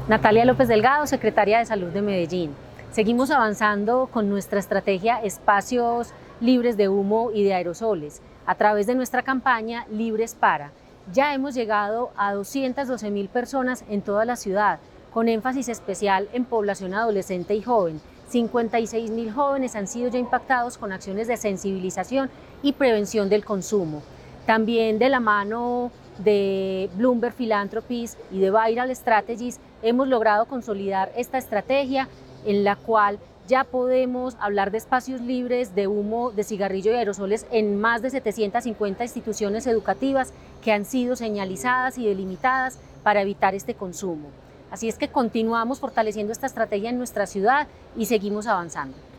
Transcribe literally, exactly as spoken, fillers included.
Natalia López Delgado, secretaria de Salud de Medellín. Seguimos avanzando con nuestra estrategia Espacios Libres de Humo y de Aerosoles a través de nuestra campaña Libres Para. Ya hemos llegado a doscientas doce mil personas en toda la ciudad, con énfasis especial en población adolescente y joven. cincuenta y seis mil jóvenes han sido ya impactados con acciones de sensibilización y prevención del consumo. También de la mano de Bloomberg Philanthropies y de Viral Strategies hemos logrado consolidar esta estrategia en la cual ya podemos hablar de espacios libres de humo, de cigarrillo y aerosoles en más de setecientas cincuenta instituciones educativas que han sido señalizadas y delimitadas para evitar este consumo. Así es que continuamos fortaleciendo esta estrategia en nuestra ciudad y seguimos avanzando.